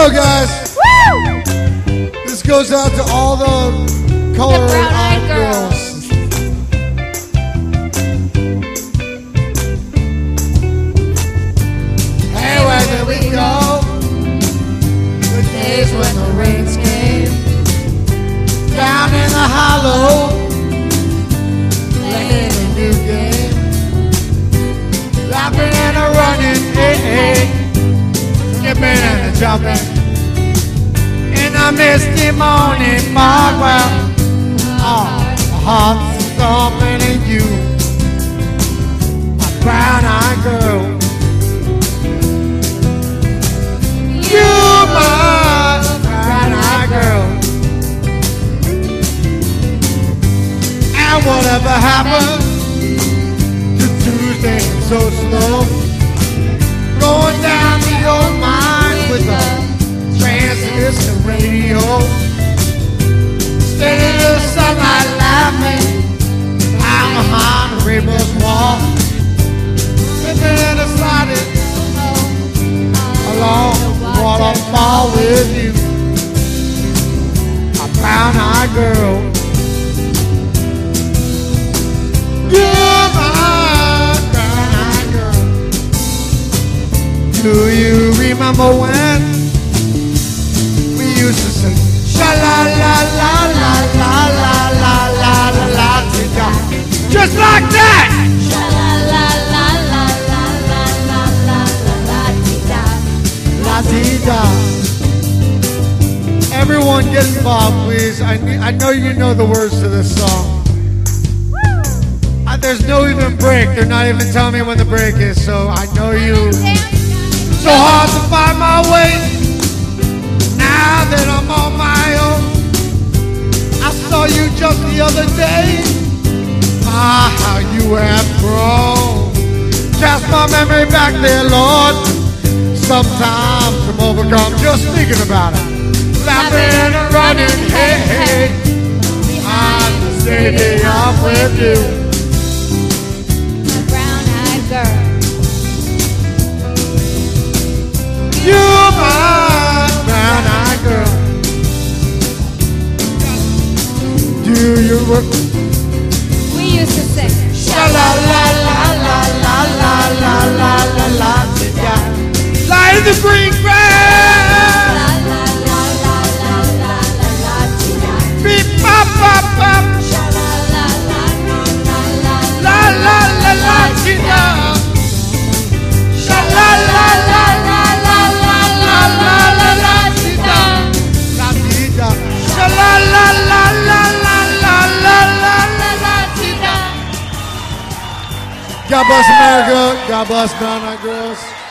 go, guys. Woo! This goes out to all the color-eyed girls. Hey, where did we go? The days when the rains came down in the hollow, playing a new game, laughing and a running, hey, hey, skipping and a jumping. In a misty morning, Markwell, my heart's stomping in you, my brown-eyed girl. You, my brown-eyed girl. And whatever happened to Tuesday so slow, going down the old mine with a transistor radio, standing in the sunlight laughing, I'm behind the rainbow's wall, sitting in a sliding along the waterfall with you, a brown-eyed girl. You're my brown-eyed girl. Do you remember when used to sing sha la la la la la la la la la la la, just like that. Sha la la la la la la la la la la da. Everyone get involved, please. I know you know the words to this song. There's no even break. They're not even telling me when the break is, so I know you. So hard to find my way. Now that I'm on my own, I saw you just the other day. Ah, how you have grown. Cast my memory back there, Lord. Sometimes I'm overcome just thinking about it. Laughing and running, hey, hey. I'm the city I'm with you. My brown-eyed girl. You're my brown-eyed girl. Do you work? We used to sing Sha la la la la la la la la la la la. Lie in the green grass. la la la la la la la la. Beep bop bop bop. Sha la la la la la La la la la la. Sha la la la la la la la la la la la. La la. Sha la la la la la la la la la la. God bless America. God bless brown-eyed girls.